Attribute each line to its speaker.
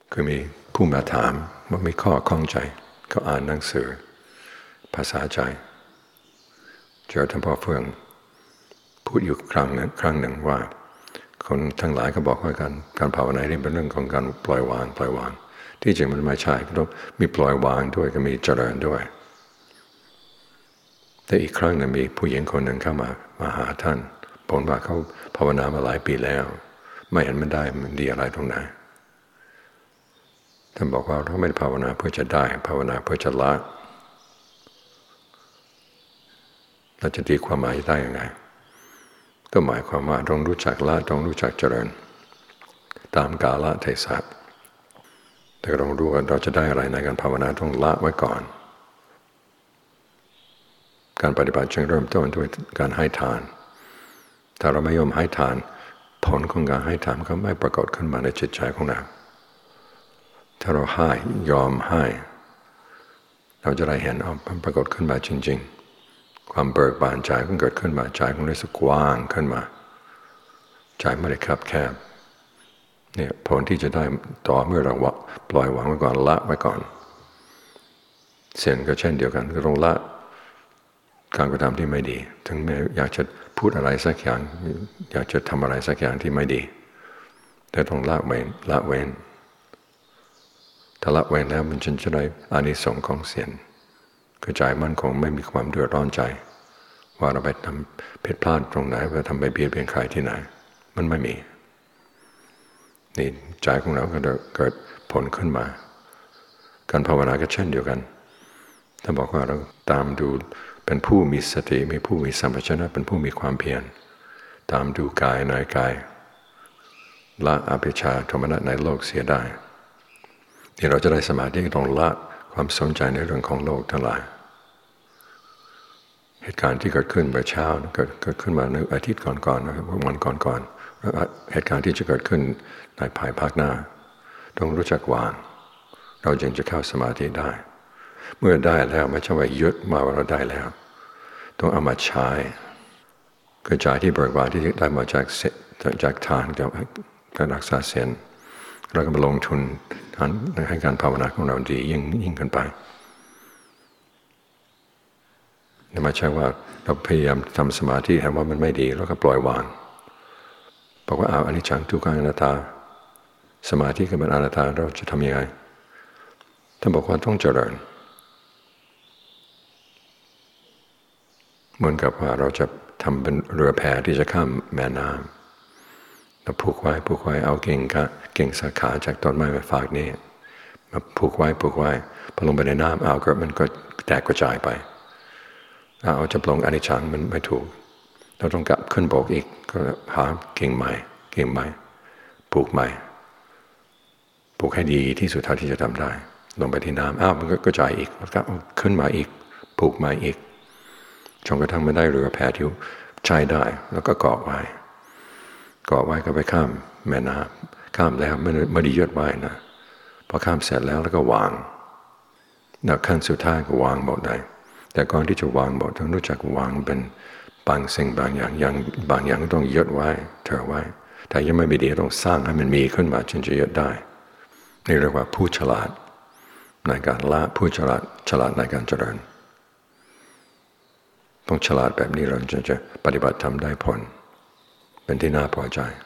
Speaker 1: คือมีผู้มาถามว่ามีข้อข้องใจเขาอ่านหนังสือภาษาใจเจอท่านพ่อเฟื่องพูดอยู่ครั้งหนึ่งว่าคนทั้งหลายก็บอกว่าการภาวนานี่เป็นเรื่องของการปล่อยวางที่จริงมันไม่ใช่ก็ต้องมีปล่อยวางด้วยก็มีเจริญด้วยแต่อีกครั้งหนึ่งมีผู้หญิงคนหนึ่งเข้ามาหาท่านบอกว่าเขาภาวนามาหลายปีแล้วไม่เห็นมันได้มันดีอะไรตรงไหนท่านบอกว่าเราไม่ได้ภาวนาเพื่อจะได้ภาวนาเพื่อจะละเราจะตีความหมายได้ยังไงก็หมายความว่าต้องรู้จักละต้องรู้จักเจริญตามกาลเทศะแต่เรารู้ว่าเราจะได้อะไรในการภาวนาต้องละไว้ก่อนการปฏิบัติจึงเริ่มต้นด้วยการให้ทานถ้าเราไม่ยอมให้ทานผลของการให้ทานก็ไม่ปรากฏขึ้นมาในจิตใจของเราถ้าเราให้ยอมให้เราจะได้เห็นมันปรากฏขึ้นมาจริงๆความเบิกบานใจก็เกิดขึ้นมาใจของเรารู้สึกกว้างขึ้นมาใจไม่ได้คับแคบเนี่ยผลที่จะได้ต่อเมื่อเราปล่อยวางไว้ก่อนละไว้ก่อนเสียงก็เช่นเดียวกันก็ต้องละการกระทำที่ไม่ดีถึงแม้อยากจะพูดอะไรสักอย่างอยากจะทำอะไรสักอย่างที่ไม่ดีแต่ต้องละเว้นถ้าละเว้นแล้วมันจะได้อานิสงส์ของเสียงคือใจมั่นคงไม่มีความเดือดร้อนใจว่าเราไปทำผิดพลาดตรงไหนว่าทำไปเบียดเบียนใครที่ไหนมันไม่มีนี่ใจของเราก็จะเกิดผลขึ้นมาการภาวนาก็เช่นเดียวกันถ้าบอกว่าเราตามดูเป็นผู้มีสติมีผู้มีสัมปชัญญะเป็นผู้มีความเพียรตามดูกายในกายละอภิชฌาโทมนัสในโลกเสียได้ที่เราจะได้สมาธิต้องละความสนใจในเรื่องของโลกทั้งหลายเหตุการณ์ที่เกิดขึ้นเมื่อเช้าเกิดขึ้นมาในอาทิตย์ก่อนๆนะครับวันก่อนๆเหตุการณ์ที่จะเกิดขึ้นในภายภาคหน้าต้องรู้จักวางเราจึงจะเข้าสมาธิได้เมื่อได้แล้วไม่ใช่ว่ายึดมาว่าเราได้แล้วต้องเอามาใช้กระจายที่เบิกบานที่ได้มาจากทานกับการรักษาศีลเราก็มาลงทุนให้การภาวนาของเราดียิ่งขึ้นไปไม่ใช่ว่าเราพยายามทำสมาธิเห็นว่ามันไม่ดีแล้วก็ปล่อยวางบอกว่าเอาอนิจจังทุกขังอนัตตาสมาธิก็เป็นอนัตตาเราจะทำยังไงท่านบอกว่าต้องเจริญเหมือนกับว่าเราจะทำเป็นเรือแพที่จะข้ามแม่น้ำเราผูกไว้เอากิ่งสาขาจากต้นไม้มาฝากนี้มาผูกไว้พอลงไปในน้ำเอาก็มันก็แตกกระจายไปเอาจะปลงอนิจจังมันไม่ถูกเราต้องกลับขึ้นบกอีกก็หากิ่งไม้ผูกให้ดีที่สุดเท่าที่จะทำได้ลงไปที่น้ำมันก็กระจายอีกแล้วก็ขึ้นมาอีกผูกไม้อีกจนกระทั่งไม่ได้เรือแพที่ใช้ได้แล้วก็เกาะไว้ก็ไปข้ามแม่น้ำข้ามแล้วไม่ได้ยึดไว้นะพอข้ามเสร็จแล้วก็วางขั้นสุดท้ายก็วางหมดได้แต่ก่อนที่จะวางหมดต้องรู้จักวางเป็นบางสิ่งบางอย่างก็ต้องยึดไว้เธอไว้แต่ยังไม่ดีต้องสร้างให้มันมีขึ้นมาจึงจะยึดได้นี่เรียกว่าผู้ฉลาดในการละผู้ฉลาดในการเจริญต้องฉลาดแบบนี้เราจะปฏิบัติทำได้ผลเป็นที่น่าพอใจ